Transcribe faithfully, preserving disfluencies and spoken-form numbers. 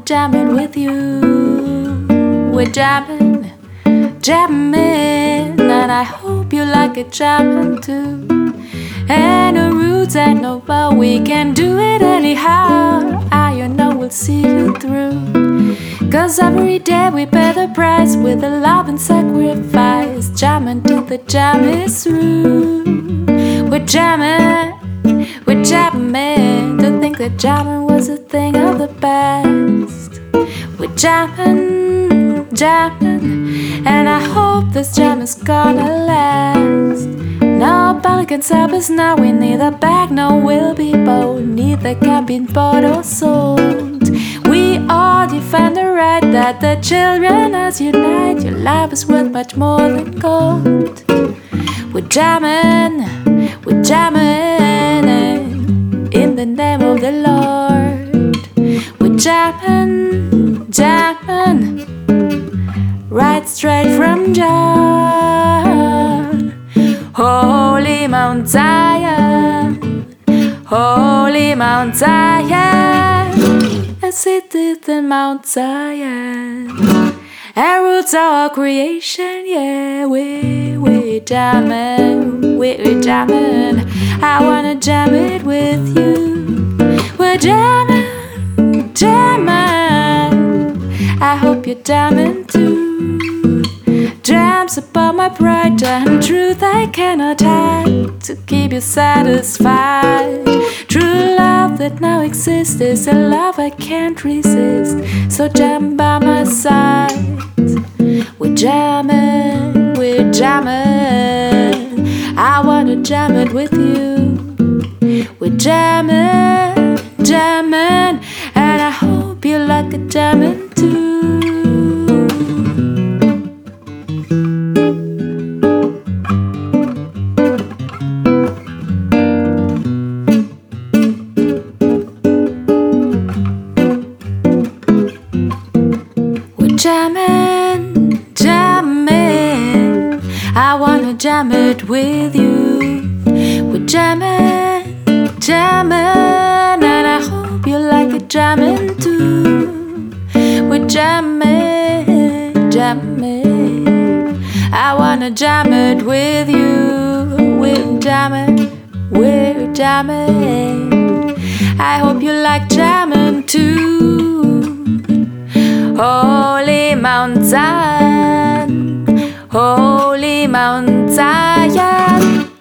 jamming with you. We're jamming, jamming, and I hope you like it jamming too. And the roots ain't no but we can do it anyhow. I you know we'll see you through. Cause every day we pay the price with a love and sacrifice. Jamming till the jam is through. We're jamming, we're jamming. To think that jamming was a thing of the past. We're jamming, jamming, and I hope this jam is gonna last. Nobody can stop us now. We neither back nor will be bold. Neither can be bought or sold. We all defend the right that the children us unite. Your life is worth much more than gold. We're jamming, we're jamming in the name of the Lord. We're jamming, jamming, right straight from John. Holy Mount Zion, Holy Mount Zion, as it is in Mount Zion. And roots our creation, yeah, we we jamming, we we jamming. I wanna jam it with you. We're jamming, jamming. I hope you're jamming too. Jams upon my pride and truth I cannot hide to keep you satisfied. True love that now exists is a love I can't resist. So jam by my side. We're jamming, we're jamming. I wanna jam it with you. We're jamming, jamming, and I hope you like it jamming too. Jamming, jamming, I wanna jam it with you. We're jamming, jamming, and I hope you like it jamming too. We're jamming, jamming, I wanna jam it with you. We're jamming, we're jamming, I hope you like jamming too. Holy Mount Zion, Holy Mount Zion.